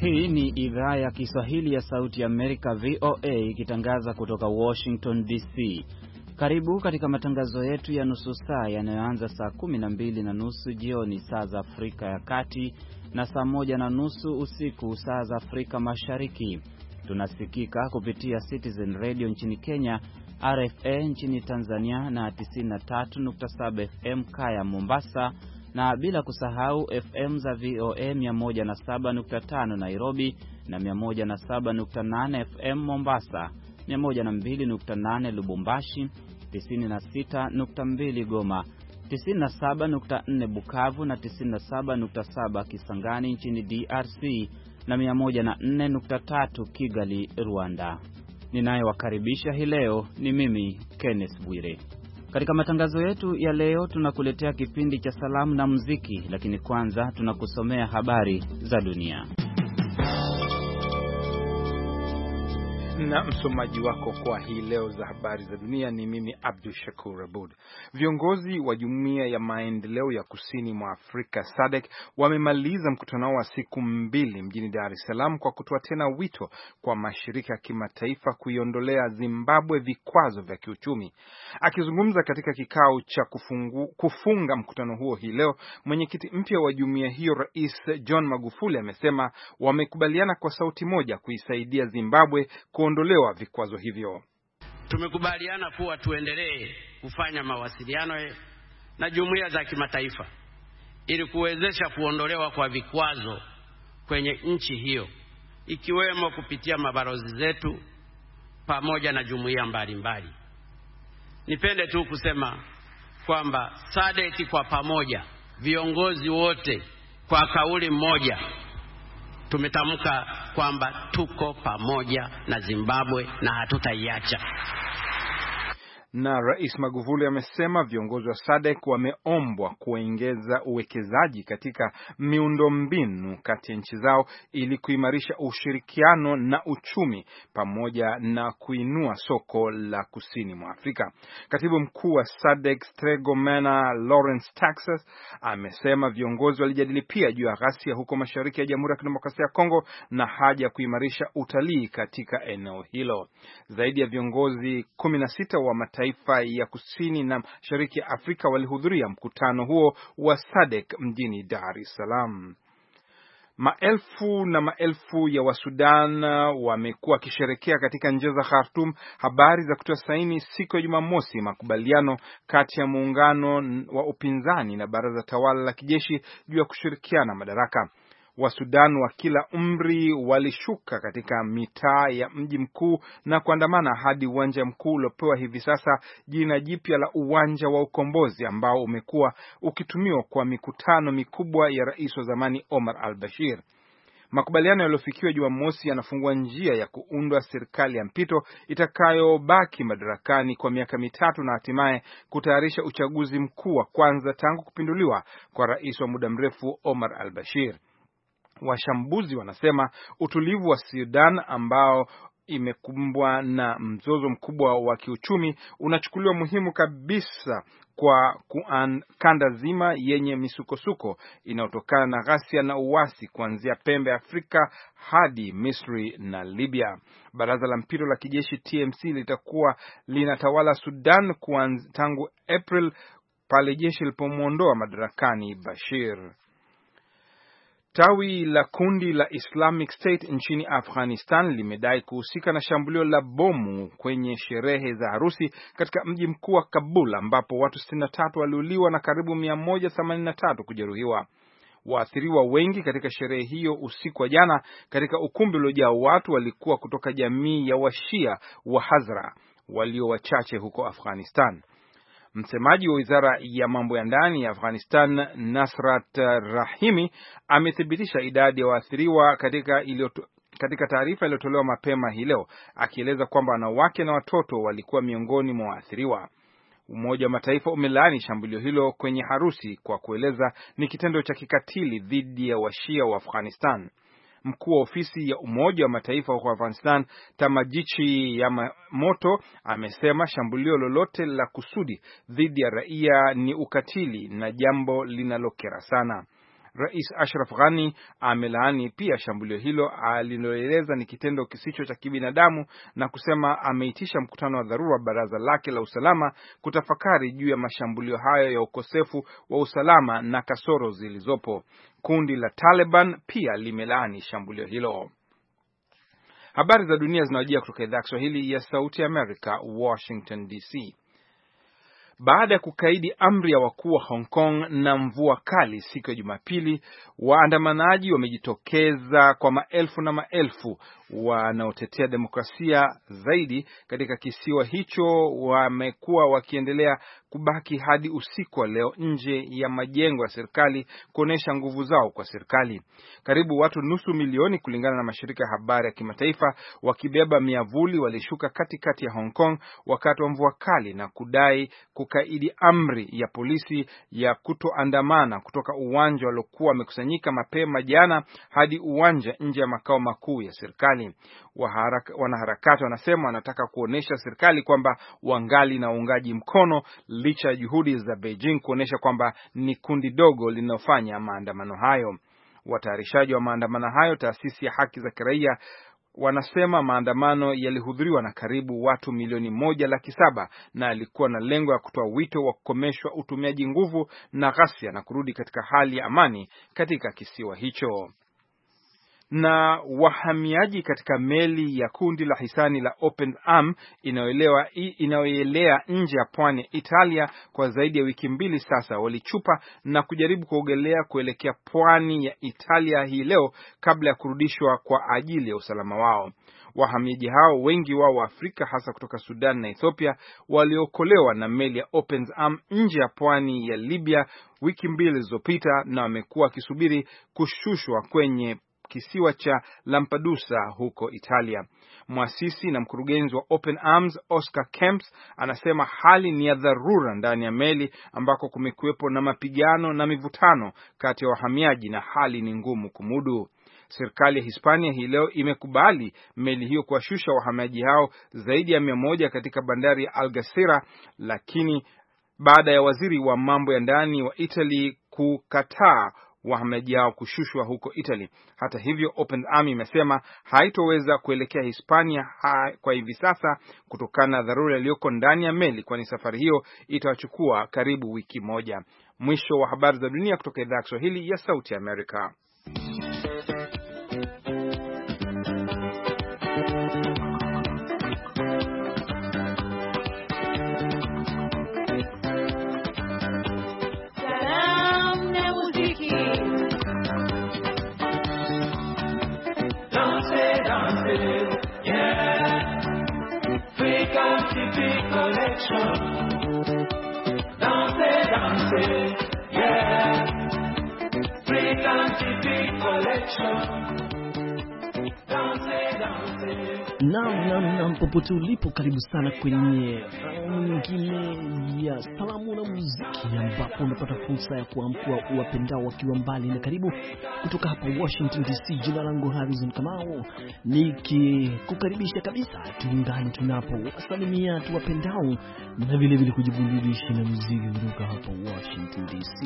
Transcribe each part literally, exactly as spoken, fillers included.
Hii ni idhaa ya Kiswahili ya Sauti ya Amerika V O A ikitangaza kutoka Washington D C. Karibu katika matangazo yetu ya nusu saa yanayoanza saa kumi na mbili na nusu jioni saa za Afrika ya Kati na saa moja na nusu usiku saa za Afrika Mashariki. Tunasikika kupitia Citizen Radio nchini Kenya, R F A nchini Tanzania na tisini na tatu nukta saba F M Kaya Mombasa, na bila kusahau F M za V O A mia moja na saba nukta tano Nairobi na mia moja na saba nukta nane F M Mombasa, mia moja na mbili nukta nane Lubumbashi, tisini na sita nukta mbili Goma, tisini na saba nukta nne Bukavu na tisini na saba nukta saba Kisangani nchini D R C na mia moja na nne nukta tatu Kigali, Rwanda. Ninayewakaribisha hii leo ni mimi Kenneth Bwire. Katika matangazo yetu ya leo tunakuletea kipindi cha salamu na muziki, lakini kwanza tunakusomea habari za dunia. Na msomaji wako kwa hii leo za habari za dunia ni mimi Abdul Shakur Abud. Viongozi wa Jumuiya ya Maendeleo ya Kusini mwa Afrika S A D C wamemaliza mkutano wa siku mbili mjini Dar es Salaam kwa kutoa tena wito kwa mashirika ya kimataifa kuiondolea Zimbabwe vikwazo vya kiuchumi. Akizungumza katika kikao cha kufungu, kufunga mkutano huo hii leo, mwenyekiti mpya wa jumuiya hiyo Rais John Magufuli amesema wamekubaliana kwa sauti moja kuisaidia Zimbabwe kuondolewa vikwazo hivyo. Tumekubaliana kuwa tuendelee kufanya mawasiliano na jumuiya za kimataifa ili kuwezesha kuondolewa kwa vikwazo kwenye nchi hiyo, ikiwemo kupitia mabalozi zetu pamoja na jumuiya mbalimbali. Nipende tu kusema kwamba S A D C kwa pamoja, viongozi wote kwa kauli moja tumetamka kwamba tuko pamoja na Zimbabwe na hatutaiacha. Na Rais Magufuli amesema viongozi wa S A D C wameombwa kuongeza uwekezaji katika miundombinu kati ya nchi zao ili kuimarisha ushirikiano na uchumi pamoja na kuinua soko la kusini mwa Afrika. Katibu mkuu wa S A D C Stregomena Lawrence Taxas amesema viongozi walijadili pia juu ya ghasia huko mashariki ya Jamhuri ya Kidemokrasia ya Kongo na haja ya kuimarisha utalii katika eneo hilo. Zaidi ya viongozi kumi na sita wa mataifa ya kusini na mashariki ya Afrika walihudhuria mkutano huo wa S A D C mjini Dar es Salaam. Maelfu na maelfu ya Wasudan wamekuwa kisherekea katika njia za Khartoum habari za kutoa saini siku ya Jumamosi makubaliano kati ya muungano wa upinzani na baraza tawala la kijeshi juu ya kushirikiana madaraka. Wasudan wa kila umri walishuka katika mitaa ya mji mkuu na kuandamana hadi uwanja mkuu uliopewa hivi sasa jina jipya la Uwanja wa Ukombozi, ambao umekuwa ukitumiwa kwa mikutano mikubwa ya rais wa zamani Omar al-Bashir. Makubaliano yaliyofikiwa Jumamosi yanafungua njia ya kuundwa serikali ya mpito itakayobaki madarakani kwa miaka mitatu na hatimaye kutayarisha uchaguzi mkuu wa kwanza tangu kupinduliwa kwa rais wa muda mrefu Omar al-Bashir. Washambuzi wanasema utulivu wa Sudan ambao imekumbwa na mzozo mkubwa wa kiuchumi unachukuliwa muhimu kabisa kwa kanda zima yenye misukosuko inayotokana na ghasia na uasi kuanzia pembe ya Afrika hadi Misri na Libya. Baraza la mpito la kijeshi T M C litakuwa linatawala Sudan kuanzia tangu April pale jeshi lilipomuondoa madarakani Bashir. Tawi la kundi la Islamic State nchini Afghanistan limedai kuhusika na shambulio la bomu kwenye sherehe za harusi katika mji mkuu wa Kabul, ambapo watu sitini na tatu waliuliwa na karibu mia moja themanini na tatu kujeruhiwa. Waathiriwa wengi katika sherehe hiyo usiku wa jana katika ukumbi uliojaa watu walikuwa kutoka jamii ya Washia wa Hazara walio wachache huko Afghanistan. Msemaji wa Wizara ya Mambo ya Ndani ya Afghanistan, Nasrat Rahimi, amethibitisha idadi ya waathiriwa katika ilioto, katika taarifa iliyotolewa mapema hii leo, akieleza kwamba wanawake na watoto walikuwa miongoni mwa waathiriwa. Umoja wa Mataifa umelaani shambulio hilo kwenye harusi kwa kueleza ni kitendo cha kikatili dhidi ya Washia wa Afghanistan. Mkuu wa ofisi ya Umoja wa Mataifa huko Afghanistan, Tamajichi Yamamoto, amesema shambulio lolote la kusudi dhidi ya raia ni ukatili na jambo linalokera sana. Rais Ashraf Ghani amelaani pia shambulio hilo aliloeleza ni kitendo kisicho cha kibinadamu na kusema ameitisha mkutano wa dharura wa baraza lake la usalama kutafakari juu ya mashambulio hayo ya ukosefu wa usalama na kasoro zilizopo. Kundi la Taliban pia limelaani shambulio hilo. Habari za dunia zinawajia kutoka idhaa ya Kiswahili ya Sauti ya Amerika, Washington D C. Baada ya kukaidi amri ya wakuu wa Hong Kong na mvua kali siku ya Jumapili, waandamanaji wamejitokeza kwa maelfu na maelfu wanaotetea demokrasia zaidi katika kisiwa hicho. Wamekuwa wakiendelea kubaki hadi usiku wa leo nje ya majengo ya serikali kuonesha nguvu zao kwa serikali. Karibu watu nusu milioni kulingana na mashirika ya habari ya kimataifa wakibeba miavuli walishuka katikati ya Hong Kong wakati wa mvua kali na kudai kukaidi amri ya polisi ya kutoandamana kutoka uwanja waliokuwa wamekusanyika mapema jana hadi uwanja nje ya makao makuu ya serikali. Wanaharakati wanasema wanataka kuonesha serikali kwamba wangali na uungaji mkono licha ya juhudi za Beijing kuonesha kwamba ni kundi dogo linalofanya maandamano hayo. Watayarishaji wa maandamano hayo, taasisi ya haki za kiraia, wanasema maandamano yalihudhuriwa na karibu watu milioni moja laki saba na alikuwa na lengo ya kutoa wito wa kukomeshwa utumiaji nguvu na ghasia na kurudi katika hali ya amani katika kisiwa hicho. Na wahamiaji katika meli ya kundi la hisani la Open Arms inayoelewa inayoelea nje ya pwani ya Italia kwa zaidi ya wiki mbili sasa walichupa na kujaribu kuogelea kuelekea pwani ya Italia hii leo kabla ya kurudishwa kwa ajili ya usalama wao. Wahamiaji hao, wengi wao wa Afrika, hasa kutoka Sudan na Ethiopia, waliokolewa na meli ya Open Arms nje ya pwani ya Libya wiki mbili zilizopita na wamekuwa wakisubiri kushushwa kwenye kisiwa cha Lampedusa huko Italia. Mwasisi na mkurugenzi wa Open Arms Oscar Kemps anasema hali ni ya dharura ndani ya meli ambako kumekuwepo na mapigano na mivutano kati ya wahamiaji na hali ni ngumu kumudu. Serikali ya Hispania hii leo imekubali meli hiyo kuwashusha wahamiaji hao zaidi ya mia moja katika bandari ya Algeciras, lakini baada ya waziri wa mambo ya ndani wa Italy kukataa wahamiaji hao kushushwa huko Italy. Hata hivyo, Open Arms imesema haitoweza kuelekea Hispania ha, kwa hivi sasa kutokana na dharura iliyoko ndani ya meli, kwani safari hiyo itawachukua karibu wiki moja. Mwisho wa habari za dunia kutoka idhaa ya Kiswahili ya Sauti ya Amerika. Naam, naam, naam, popote ulipo, karibu sana kwenye awamu nyingine ya salamu na muziki, ambapo unapata fursa ya kuamkua uwapendao wakiwa mbali na karibu, kutoka hapa Washington D C. Jina langu Harrison Kamau, nikikukaribisha kabisa tuungane tunapo wasalimia tuwapendao na vile vile kujiburudisha na muziki kutoka hapa Washington D C.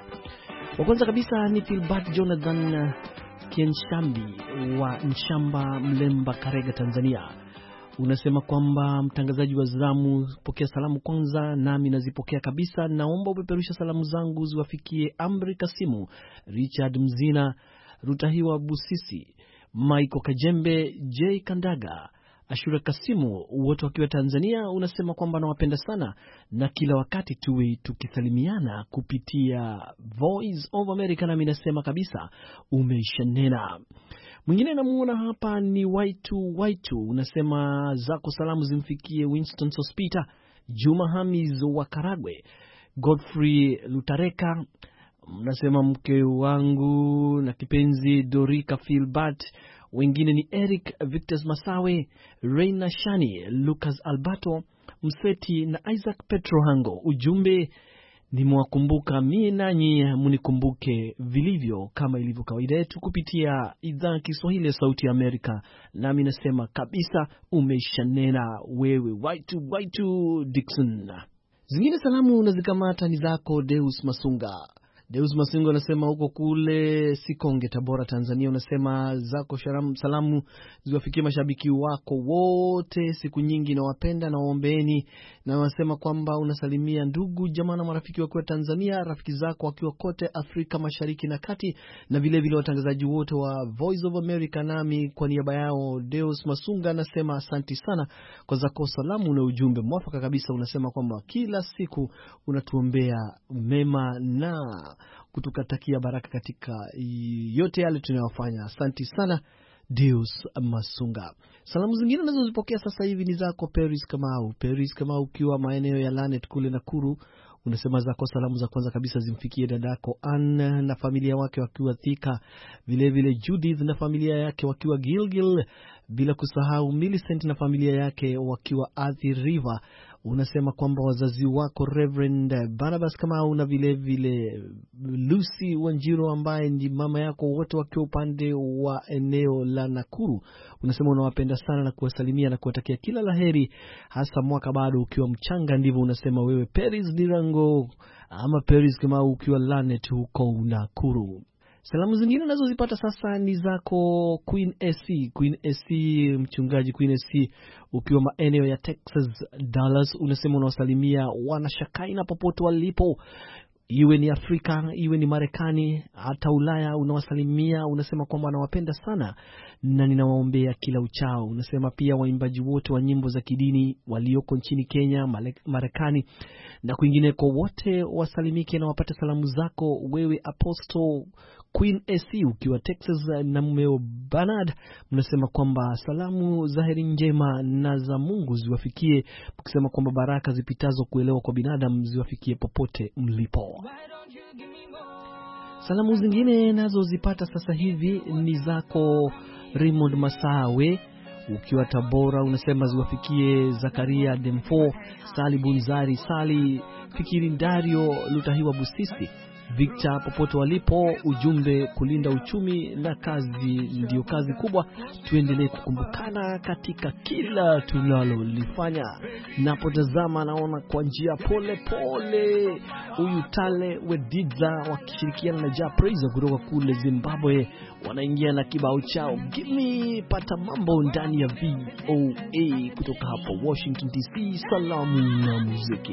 Wa kwanza kabisa ni Philbert Jonathan Kienshambi wa Nshamba, Mlemba, Karega, Tanzania. Unasema kwamba mtangazaji wa zamu, pokea salamu kwanza, nami nazipokea kabisa. Naomba upeperusha salamu zangu ziwafikie Amri Kasimu, Richard Mzina, Rutahiwa Busisi, Michael Kajembe, J Kandaga, Ashura Kasimu, wote wakiwa Tanzania. Unasema kwamba nawapenda sana na kila wakati tuwe tukisalimiana kupitia Voice of America, na mimi nasema kabisa umeishanena. Mwingine namuona hapa ni Waitu Waitu, unasema zako salamu zimfikie Winston Sospita, Juma Hamis wa Karagwe, Godfrey Lutareka, unasema mke wangu na kipenzi Dorika Philbert. Wengine ni Eric Victor Masawe, Reina Shani, Lucas Alberto Mseti na Isaac Petro Hango. Ujumbe ni mwakumbuka mie nanyi munikumbuke vilivyo, kama ilivyo kawaida yetu kupitia idhaa Kiswahili ya Sauti ya Amerika. Nami nasema kabisa umeishanena wewe Waitu Waitu Dixon. Zingine salamu na zikamata ni zako Deus Masunga, Deus Masingo anasema huko kule Sikonge, Tabora, Tanzania, unasema zako sharamu, salamu ziwafikie mashabiki wako wote, siku nyingi na wapenda na waombeeni, na unasema kwamba unasalimia ndugu jamaa na marafiki wako wa Tanzania, rafiki zako wakiwa kote Afrika Mashariki na Kati, na vile vile watangazaji wote wa Voice of America. Nami kwa niaba yao Deus Masunga anasema asante sana kwa zako salamu na ujumbe mwafaka kabisa. Unasema kwamba kila siku unatuombea mema na kutukatakia baraka katika yote yale tunayofanya. Asante sana Deus Masunga. Salamu zingine nazo zipokea sasa hivi ni zako Paris Kamau. Paris Kamau ukiwa maeneo ya Lanet kule Nakuru, unasema zako salamu za kwanza kabisa zimfikie dadako Anne na familia wake wakiwa Thika, vile vile Judith na familia yake wakiwa Gilgil, bila kusahau Millicent na familia yake wakiwa Athi River. Unasema kwamba wazazi wako Reverend Barnabas Kamau na vile vile Lucy Wanjiro ambaye ndi mama yako, wote wakiwa upande wa eneo la Nakuru. Unasema unawapenda sana na kuwasalimia na kuwatakia kila laheri, hasa mwaka bado ukiwa mchanga. Ndivyo unasema wewe Paris Dirango ama Paris Kamau ukiwa Lanet huko Nakuru. Salamu zingine nazo zipata sasa ni zako Queen S C. Queen S C, mchungaji Queen S C ukiwa maeneo ya Texas, Dallas. Unasema unawasalimia wanashakaina popote walipo, iwe ni Afrika, iwe ni Marekani, hata Ulaya. Unawasalimia, unasema kwamba anawapenda sana na ninawaombea kila uchao. Unasema pia waimbaji wote wa nyimbo za kidini walioko nchini Kenya, Marekani na kwingineko wote wasalimike na wapate salamu zako wewe Apostle Queen S C ukiwa Texas na mumeo Bernard. Mnasema kwamba salamu za heri njema na za Mungu ziwafikie, mkisema kwamba baraka zipitazo kuelewa kwa binadamu ziwafikie popote mlipo. Salamu zingine nazo zipata sasa hivi ni zako Raymond Masawe ukiwa Tabora. Unasema ziwafikie Zakaria Demfo, Sali Bunzari, Sali Fikiri, Dario Lutahiwa Busisi, Victor popote walipo. Ujumbe, kulinda uchumi na kazi ndio kazi kubwa, tuendelee kukumbukana katika kila tunalolifanya. Napotazama naona kwa njia pole pole huyu Tale Wedidza wakishirikiana na Ja Praise kutoka kule Zimbabwe wanaingia na kibao chao Gimme. Pata mambo ndani ya V O A kutoka hapa Washington D C. Salamu na muziki.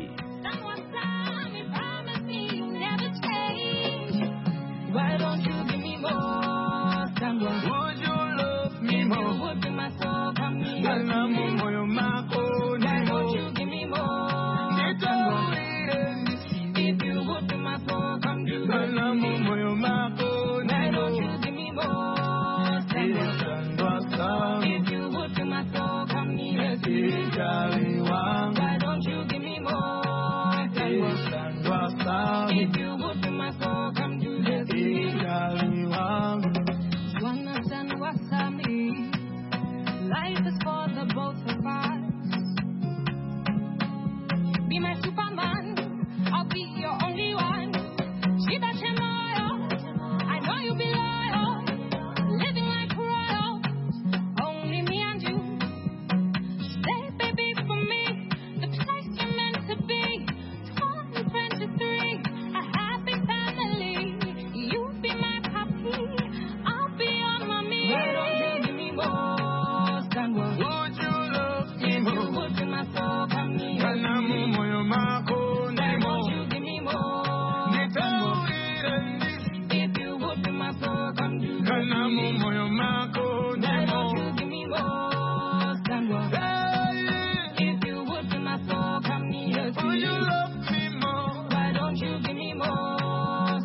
Why don't you give me more? Someone, would you love me more? If you would be my soul, come here. Why don't you give me more? If you would be my soul, come do it. Why don't you give me more? Someone, if you would be my soul, come here. Why don't you give me more? Someone, if you would be my soul, come do it. Life is for the both of us. Be my Superman, I'll be your only one. Shiba Chemoyo, I know you'll be loyal. Living like royal, only me and you. Stay baby for me, the place you're meant to be. Twenty, twenty-three, a happy family. You be my puppy, I'll be your mommy. Why don't you give me more? Would you love me more? If you would be my soul, come here. Why don't you give me more? If you would be my soul, come do it. Why don't you give me more? If you would be my soul, come here. Would you love me more? Why don't you give me more?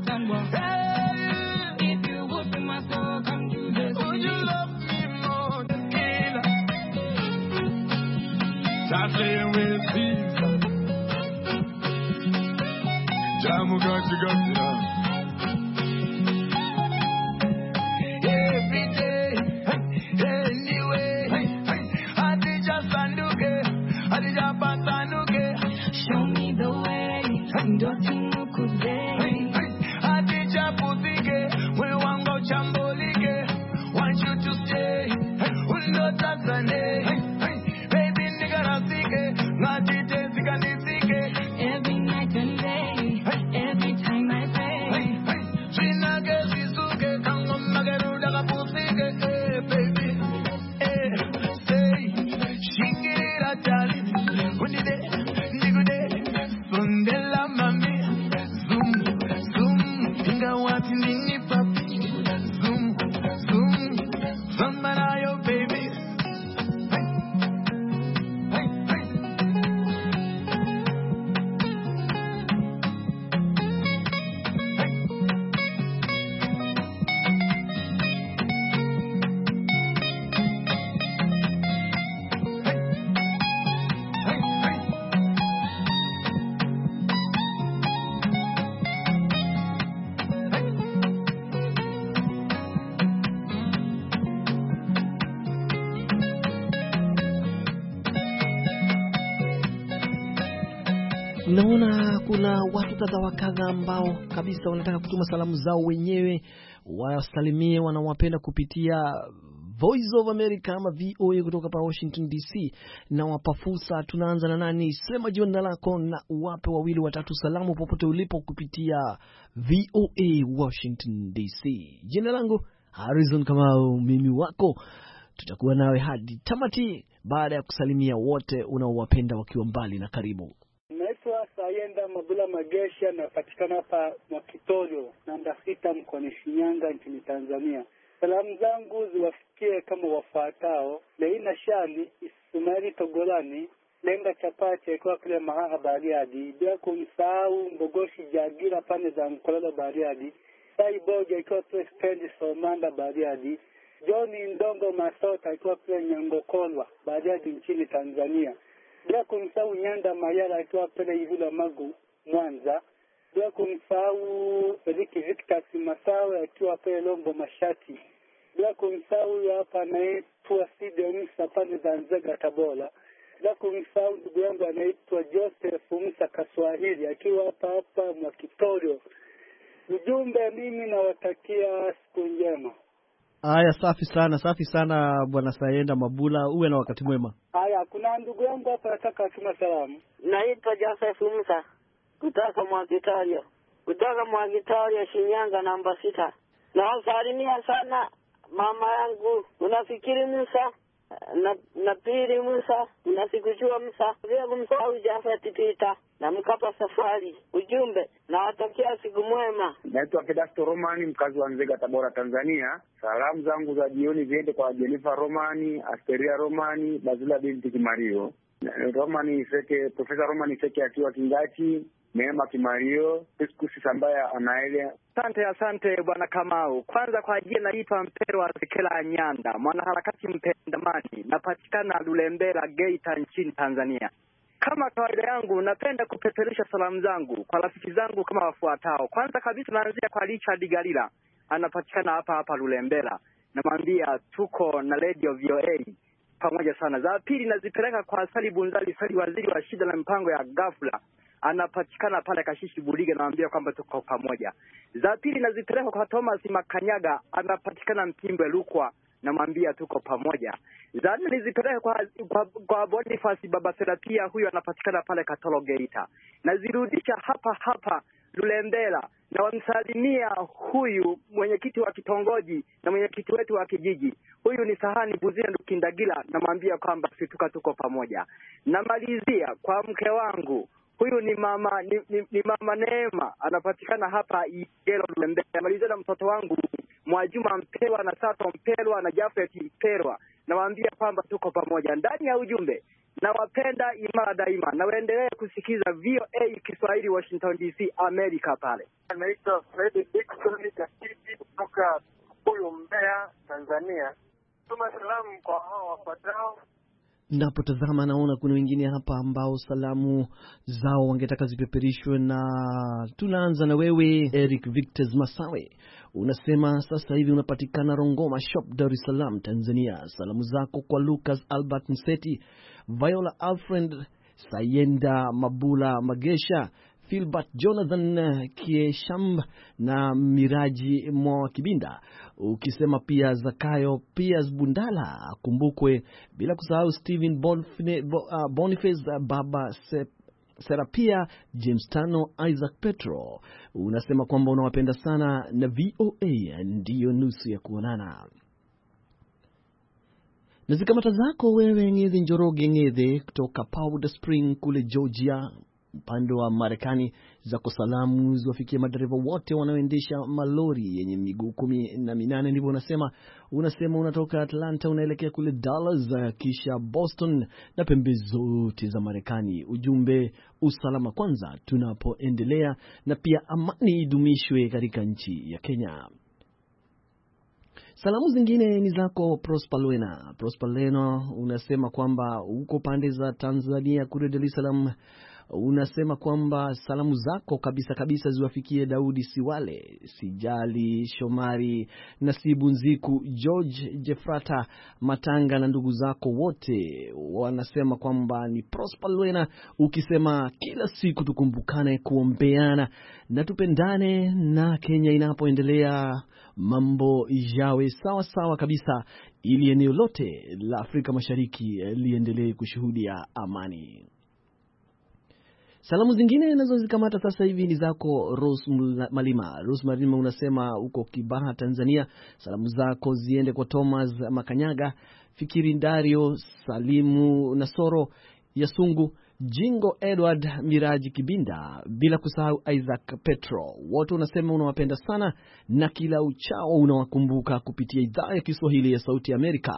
If you would be my soul, come do this. Would you love me more? Stop playing with Caesar. Jamu got you got you now. Every day, anyway, I did just sanduke, I did just sanduke. Show me the way, don't you could say. I did just putike, we want go chambolike. Want you to stay, undo Tanzania. Every night and day, every time I pray, Naona kuna watu kadha wa kadha ambao kabisa wanataka kutuma salamu zao wenyewe, wasalimie wanawapenda kupitia Voice of America ama V O A kutoka pa Washington D C. Na wapa fursa, tunaanza na nani? Sema jina lako na uwape wawili watatu salamu popote ulipo kupitia V O A Washington D C. Jina langu Harrison Kamau, mimi wako. Tutakuwa nawe hadi tamati baada ya kusalimia wote unaowapenda wakiwa mbali na karibu. Naitwa Sayenda Mabula Magesha, napatikana hapa Mwakitorio namba sita mkoani Shinyanga nchini Tanzania. Salamu zangu ziwafikie kama wafuatao: Leina Shani, Ismaili Togolani, Lenga Chapache kwa kule Mahaha Bariadi, bila kumsahau Mbogoshi Jagira pande za Mkololo Bariadi, Sai Boja ikiwa kule Stendi Somanda Bariadi, Johnny Ndongo Masota ikiwa kule Nyangokolwa Bariadi nchini Tanzania, bila kumsahau Nyanda Mayala ikiwa pale Ivula Magu Mwanza, bila kumsahau Eriki Victor Simasawe akiwa pale Lombo Mashati, bila kumsahau hapa anaitwa Side Musa pale za Nzega Tabora, bila kumsahau ndugu yangu anaitwa Joseph Musa Kaswahili akiwa hapa hapa Mwakitorio. Ujumbe, mimi nawatakia siku njema. Haya, safi sana, safi sana Bwana Sayenda Mabula, uwe na wakati mwema. Haya, kuna ndugu yangu hapa nataka atuma salamu. Naitwa Joseph Musa kutoka Mwakitorio, kutoka Mwakitorio Shinyanga namba sita. Na salimia sana mama yangu unafikiri Musa na na pili Musa, unasikujua Musa, bila kumsahau Jafet Peter na Mkapa Safari. Ujumbe, nawatakia siku mwema. Naitwa Pedasto Romani, mkazi wa Nzega Tabora Tanzania. Salamu zangu za jioni ziende kwa Jennifer Romani, Asteria Romani, Bazila binti Kimario, Romani Seke, Profesa Romani Seke akiwa Kingati, Neema Kimario, Piskusi Sambaya anaele. Asante, asante Bwana Kamau. Kwanza kwa jina naitwa Mpero wa Sekela Nyanda, mwanaharakati mpendamani, napatikana Lulembela Geita nchini Tanzania. Kama kawaida yangu, napenda kupeperusha salamu zangu kwa rafiki zangu kama wafuatao. Kwanza kabisa naanzia kwa Richard Galila, anapatikana hapa hapa Lulembela. Namwambia tuko na Radio V O A pamoja sana. Za pili nazipeleka kwa Sali Bunzali, Sali waziri wa shida na mpango ya ghafla, anapatikana pale Kashishi Bulige, naambia kwamba tuko pamoja. Za pili nazipeleka kwa Thomas Makanyaga, anapatikana Mpimbwe Lukwa, namwambia tuko pamoja. Za nne nizipeleka kwa kwa, kwa Boniface Baba Serapia, huyo anapatikana pale Katoro Geita. Nazirudisha hapa hapa Lulembela, na wamsalimia huyu mwenyekiti wa kitongoji na mwenyekiti wetu wa kijiji. Huyu ni Sahani Buzia Ndukindagila, namwambia kwamba situka tuko pamoja. Namalizia kwa mke wangu, huyu ni mama ni, ni, ni mama Neema, anapatikana hapa Igelo Lulembela. Namalizia na mtoto wangu Mwajuma Mpelwa na Sato Mpelwa na Jafet Mpelwa, nawaambia kwamba tuko pamoja. Ndani ya ujumbe, nawapenda imara daima, na waendelee kusikiza V O A Kiswahili Washington D C America pale. Naitwa Fred Dickson Kasiti kutoka huyo Mbeya Tanzania. Tuma salamu kwa hao wafuatao. Napotazama naona kuna wengine hapa ambao salamu zao wangetaka zipeperishwe, na tunaanza na wewe Eric Victor Masawe. Unasema sasa hivi unapatikana Rongoma Shop, Dar es Salaam, Tanzania. Salamu zako kwa Lucas Albert Nseti, Viola Alfred, Sayenda Mabula Magesha, Philbert Jonathan Kiesham na Miraji Mwa Kibinda. Ukisema pia Zakayo Pias Bundala kumbukwe, bila kusahau Steven Bonfine, uh, Boniface uh, Baba Sep, Serapia, James Tano, Isaac Petro. Unasema kwamba unawapenda sana na V O A ndiyo nusu ya kuonana. Na zikamata zako wewe Ngedhe Njoroge Ngedhe kutoka Powder Spring kule Georgia upande wa Marekani, zako salamu ziwafikie madereva wote wanaoendesha malori yenye miguu kumi na minane. Ndivyo unasema. Unasema unatoka Atlanta unaelekea kule Dallas, kisha Boston na pembe zote za Marekani. Ujumbe, usalama kwanza tunapoendelea, na pia amani idumishwe katika nchi ya Kenya. Salamu zingine ni zako Prosper Lwena. Prosper Lwena unasema kwamba uko pande za Tanzania kule Dar es Salaam. unasema kwamba salamu zako kabisa kabisa ziwafikie Daudi Siwale, Sijali Shomari, Nasibu Nziku, George Jefrata Matanga na ndugu zako wote. Wanasema kwamba ni Prosper Lwena, ukisema kila siku tukumbukane kuombeana na tupendane, na Kenya inapoendelea mambo yawe sawa sawa kabisa, ili eneo lote la Afrika Mashariki liendelee kushuhudia amani. Salamu zingine nazo zikamata sasa hivi ni zako Rose Malima. Rose Malima unasema uko Kibaha, Tanzania. Salamu zako ziende kwa Thomas Makanyaga, Fikiri Dario, Salimu Nasoro, Yasungu, Jingo Edward, Miraji Kibinda, bila kusahau Isaac Petro. Wote unasema unawapenda sana na kila uchao unawakumbuka kupitia idhaa ya Kiswahili ya Sauti ya Amerika.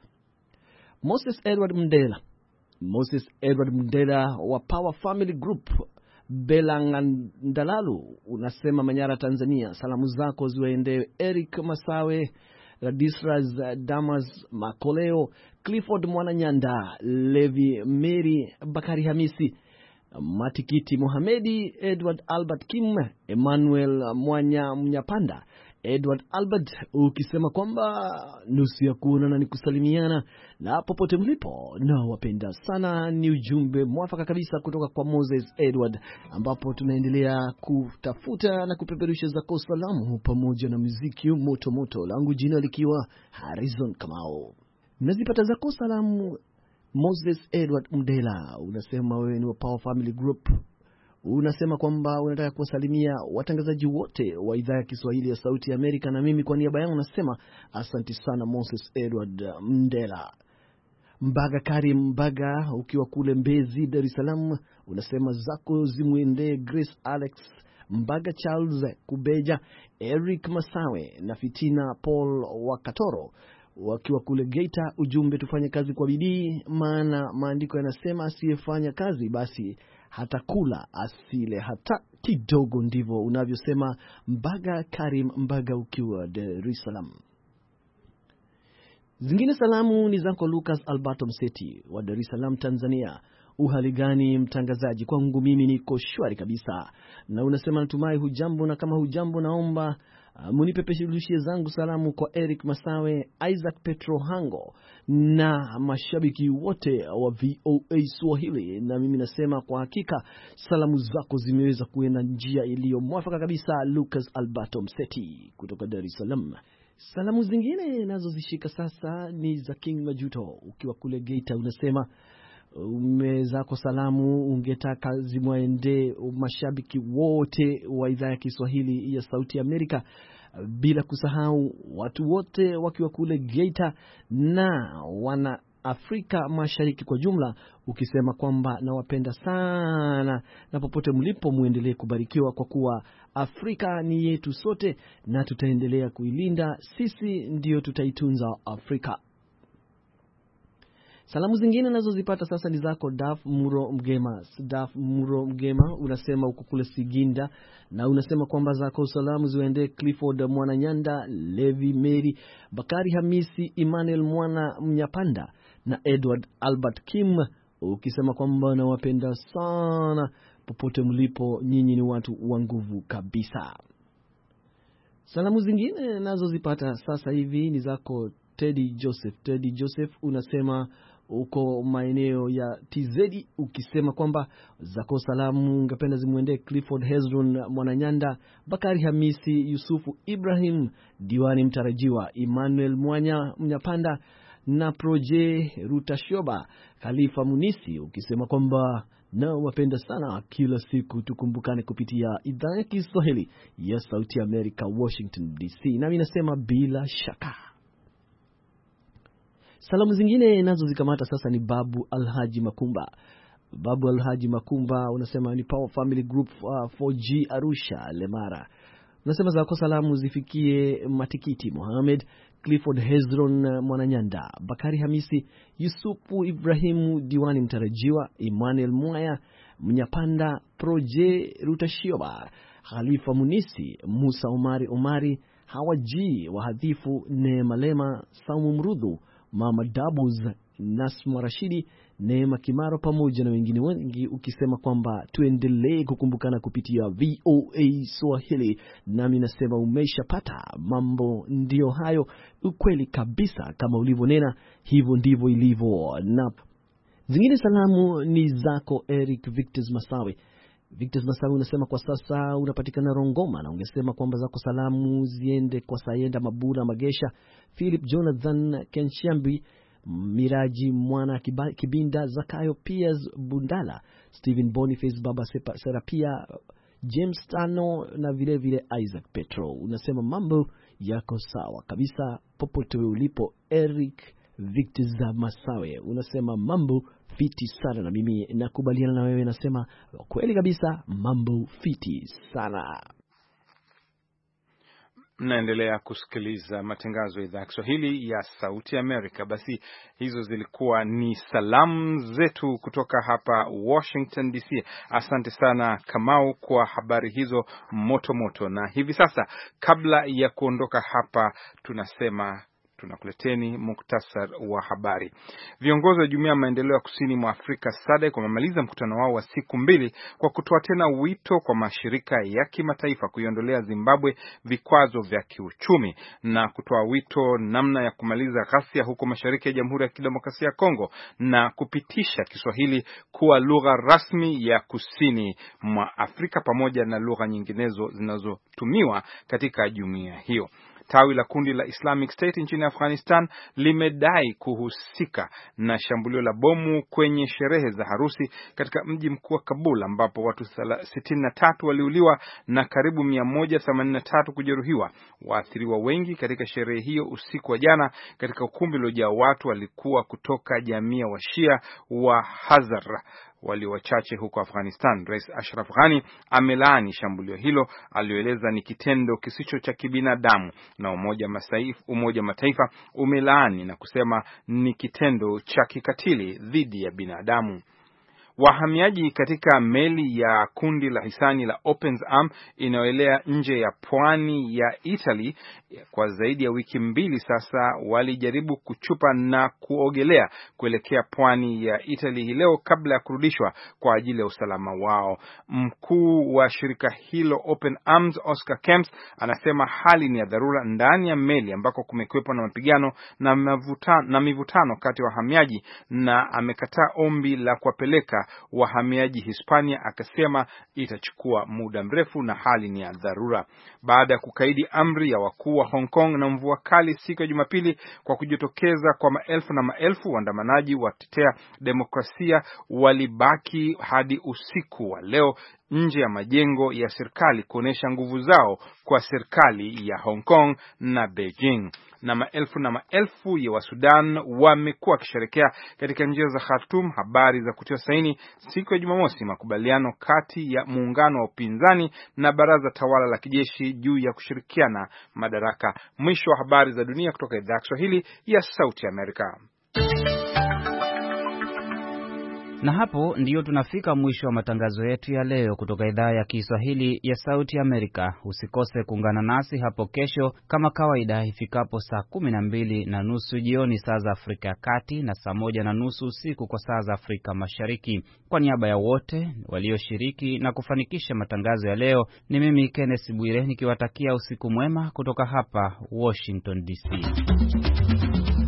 Moses Edward Mndela. Moses Edward Mndela wa Power Family Group Belangandalalu unasema Manyara, Tanzania. Salamu zako ziwaende Eric Masawe, Radisras Damas Makoleo, Clifford Mwananyanda, Levi Mary, Bakari Hamisi, Matikiti Mohamedi, Edward Albert Kim, Emmanuel Mwanya Mnyapanda, Edward Albert, ukisema kwamba nusu ya kuona na ni kusalimiana na popote mlipo na wapenda sana. Ni ujumbe mwafaka kabisa kutoka kwa Moses Edward, ambapo tunaendelea kutafuta na kupeperusha zako salamu pamoja na muziki moto moto, langu jina likiwa Harrison Kamau. Nazipata zako salamu Moses Edward Mdela, unasema wewe ni wa Power Family Group. Unasema kwamba unataka kuwasalimia watangazaji wote wa idhaa ya Kiswahili ya Sauti ya Amerika, na mimi kwa niaba yangu nasema asante sana Moses Edward Mdela. Mbaga Karim Mbaga, ukiwa kule Mbezi, Dar es Salaam, unasema zako zimwende Grace Alex Mbaga, Charles Kubeja, Eric Masawe na Fitina Paul Wakatoro wakiwa kule Geita. Ujumbe, tufanye kazi kwa bidii, maana maandiko yanasema asiyefanya kazi basi hata kula asile hata kidogo. Ndivyo unavyosema Mbaga Karim Mbaga ukiwa Dar es Salaam. Zingine salamu ni zako Lucas Alberto Mseti wa Dar es Salaam, Tanzania. Uhali gani mtangazaji? Kwangu mimi niko shwari kabisa. Na unasema natumai hujambo, na kama hujambo naomba uh, munipeperushie zangu salamu kwa Eric Masawe, Isaac Petro Hango na mashabiki wote wa V O A Swahili. Na mimi nasema kwa hakika salamu zako zimeweza kuenda njia iliyo mwafaka kabisa, Lucas Alberto Mseti kutoka Dar es Salaam. Salamu zingine nazo zishika sasa ni za King Majuto ukiwa kule Geita. Unasema umezako salamu ungetaka zimwaende mashabiki wote wa idhaa ya Kiswahili ya Sauti ya Amerika, bila kusahau watu wote wakiwa kule Geita na wana Afrika Mashariki kwa jumla, ukisema kwamba nawapenda sana na popote mlipo muendelee kubarikiwa, kwa kuwa Afrika ni yetu sote na tutaendelea kuilinda. Sisi ndio tutaitunza Afrika. Salamu zingine nazo zipata sasa ni zako Daf Muro Mgema. Daf Muro Mgema unasema uko kule Siginda, na unasema kwamba zako salamu ziende Clifford Mwananyanda, Levi Mary, Bakari Hamisi, Emmanuel Mwana Mnyapanda na Edward Albert Kim, ukisema kwamba nawapenda sana popote mlipo, nyinyi ni watu wa nguvu kabisa. Salamu zingine nazo zipata sasa hivi ni zako Teddy Joseph. Teddy Joseph unasema uko maeneo ya T Z, ukisema kwamba zako salamu ungependa zimuende Clifford Hezron Mwananyanda, Bakari Hamisi, Yusufu Ibrahim, Diwani Mtarajiwa, Emmanuel Mwanya Mnyapanda na Proje Rutashoba, Khalifa Munisi, ukisema kwamba na wapenda sana, kila siku tukumbukane kupitia idhaa ya Kiswahili ya Sauti ya Amerika, Washington D C. Na mimi nasema bila shaka. Salamu zingine nazo zikamata sasa ni Babu Alhaji Makumba. Babu Alhaji Makumba unasema ni Power Family Group uh, four G Arusha Lemara. Unasema zako salamu zifikie Matikiti Mohamed, Clifford Hezron Mwananyanda, Bakari Hamisi, Yusufu Ibrahimu, Diwani Mtarajiwa, Emmanuel Mwaya Mnyapanda, Proje Rutashioba, Khalifa Munisi, Musa Omari Omari, Hawaji Wahadhifu, Neema Lema, Saumu Mrudhu, Mama Dabuz, Nasma Rashidi Neema Kimaro pamoja na wengine wengi, ukisema kwamba tuendelee kukumbukana kupitia V O A Swahili. Nami nasema umeshapata mambo, ndio hayo, ukweli kabisa, kama ulivyonena hivyo ndivyo ilivyo. Na zingine salamu ni zako Eric Victor Masawe. Victor Masawe unasema kwa sasa unapatikana Rongoma, na ungesema kwamba zako salamu ziende kwa Sayenda Mabura Magesha, Philip Jonathan Kenshambi, Miraji Mwana Kibinda, Zakayo Piers Bundala, Stephen Boniface, Baba Serapia, James Tano na vile vile Isaac Petro. Unasema mambo yako sawa kabisa popote ulipo Eric Victor Masawe. Unasema mambo fiti sana, na mimi nakubaliana na wewe, nasema kweli kabisa mambo fiti sana. Mnaendelea kusikiliza matangazo ya idhaa ya Kiswahili ya Sauti ya Amerika. Basi hizo zilikuwa ni salamu zetu kutoka hapa Washington D C. Asante sana Kamau kwa habari hizo moto moto. Na hivi sasa, kabla ya kuondoka hapa, tunasema tunakuleteni muktasar wa habari. Viongozi wa Jumuiya ya Maendeleo ya Kusini mwa Afrika S A D C wamemaliza mkutano wao wa siku mbili kwa kutoa tena wito kwa mashirika ya kimataifa kuiondolea Zimbabwe vikwazo vya kiuchumi na kutoa wito namna ya kumaliza ghasia huko mashariki ya Jamhuri ya Kidemokrasia ya Kongo na kupitisha Kiswahili kuwa lugha rasmi ya kusini mwa Afrika pamoja na lugha nyinginezo zinazotumiwa katika jumuiya hiyo. Tawi la kundi la Islamic State nchini Afghanistan limedai kuhusika na shambulio la bomu kwenye sherehe za harusi katika mji mkuu wa Kabul, ambapo watu sitini na tatu waliuliwa na karibu mia moja themanini na tatu kujeruhiwa. Waathiriwa wengi katika sherehe hiyo usiku wa jana katika ukumbi uliojaa watu walikuwa kutoka jamii wa Shia wa Hazara walio wachache huko Afghanistan. Rais Ashraf Ghani amelaani shambulio hilo, alioeleza ni kitendo kisicho cha kibinadamu, na Umoja Mataifa Umoja Mataifa umelaani na kusema ni kitendo cha kikatili dhidi ya binadamu. Wahamiaji katika meli ya kundi la hisani la Open Arms inayoelea nje ya pwani ya Italy kwa zaidi ya wiki mbili sasa walijaribu kuchupa na kuogelea kuelekea pwani ya Italy hii leo kabla ya kurudishwa kwa ajili ya usalama wao. Mkuu wa shirika hilo Open Arms, Oscar Kemps, anasema hali ni ya dharura ndani ya meli ambako kumekuwepo na mapigano na mivutano, na mivutano kati ya wahamiaji, na amekataa ombi la kuwapeleka wahamiaji Hispania, akasema itachukua muda mrefu na hali ni ya dharura. Baada ya kukaidi amri ya wakuu wa Hong Kong na mvua kali siku ya Jumapili kwa kujitokeza kwa maelfu na maelfu, waandamanaji watetea demokrasia walibaki hadi usiku wa leo nje ya majengo ya serikali kuonesha nguvu zao kwa serikali ya Hong Kong na Beijing. Na maelfu na maelfu ya Wasudan wamekuwa wakisherekea katika njia za Khartoum habari za kutia saini siku ya Jumamosi makubaliano kati ya muungano wa upinzani na baraza tawala la kijeshi juu ya kushirikiana madaraka. Mwisho wa habari za dunia kutoka idhaa ya Kiswahili ya Sauti ya Amerika. Na hapo ndiyo tunafika mwisho wa matangazo yetu ya leo kutoka idhaa ya Kiswahili ya Sauti ya Amerika. Usikose kuungana nasi hapo kesho kama kawaida ifikapo saa kumi na mbili na nusu jioni saa za Afrika ya Kati na saa moja na nusu usiku kwa saa za Afrika Mashariki. Kwa niaba ya wote walioshiriki na kufanikisha matangazo ya leo, ni mimi Kenneth Bwire nikiwatakia usiku mwema kutoka hapa Washington D C.